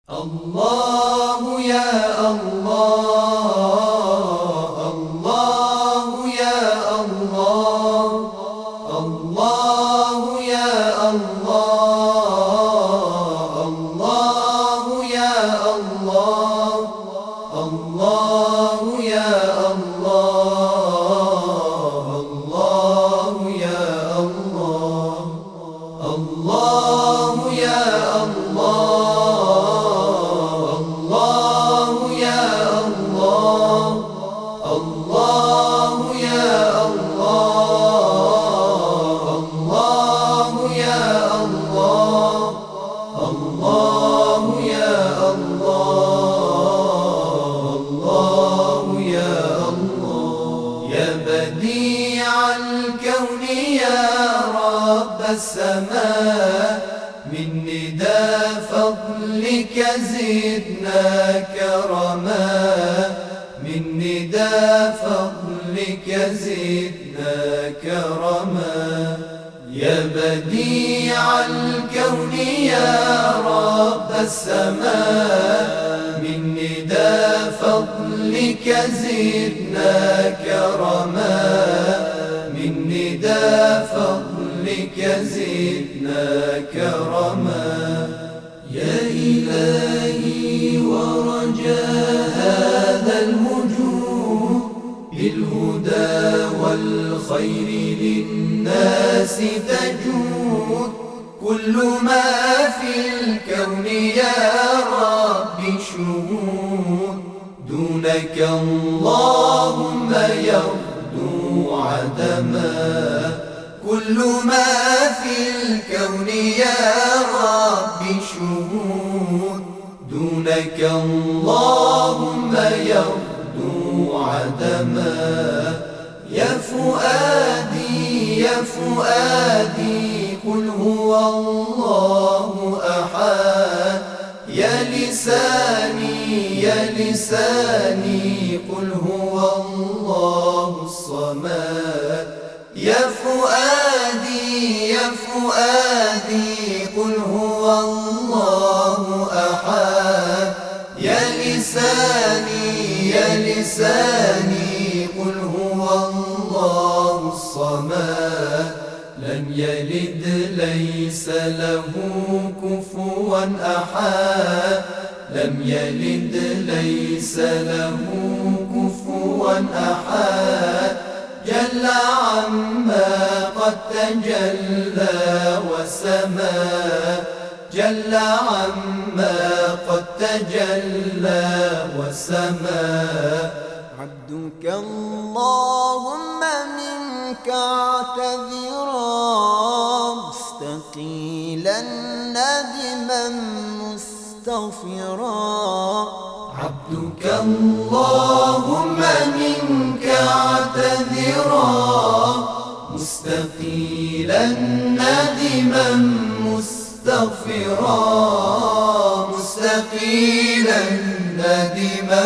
الله يا الله، الله يا الله، الله يا الله، الله يا الله، الله يا الله، الله يا الله، الله يا الله. بديع الكون يا رب السماء، من ندى فضلك زدنا كرما، من ندى فضلك زدنا كرما. يا بديع الكون يا رب السماء، من ندى فضلك زدنا كرما، من ندى فضلك زدنا كرما. يا إلهي ورجاء هذا الوجود، بالهدى والخير للناس تجود، كل ما في الكون يا رب شهود، دونك اللهم يغدو عدما، كل ما في الكون يا رب شهود، دونك اللهم يغدو عدما. يا فؤادي يا فؤادي قل هو الله أحد، يا لساني يا لساني قل هو الله الصمد، يا فؤادي يا فؤادي قل هو الله أحد، يا لساني يا لساني قل هو الله الصمد. لم يلد ليس له كفوا أحد، لم يلد ليس له كفوا أحد، جل عما قد تجلى وسما، جل عما قد تجلى وسما. عبدك اللهم منك اعتذرا، مستقيلا ندما مستغفرا. عبدك اللهم منك اعتذرا، مستقيلا ندما مستغفرا، مستقيلا ندما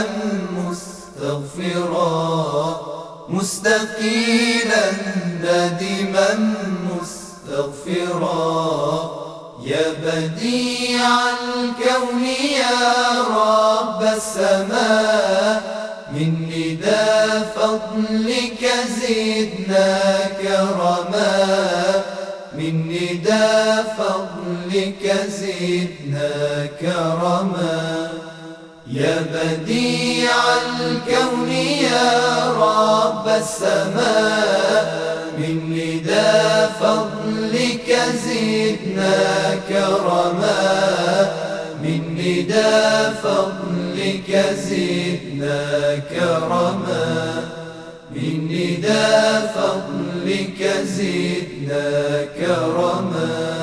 مستغفرا، مستقيلا ندما مستغفرا. يا بديع الكون يا رب السماء، من ندى فضلك زدنا كرما، من ندى فضلك زدنا كرما. يا بديع الكون يا رب السماء، من ندى فضلك زدنا كرما، من ندى فضلك زدنا كرما، من ندى فضلك زدنا كرما.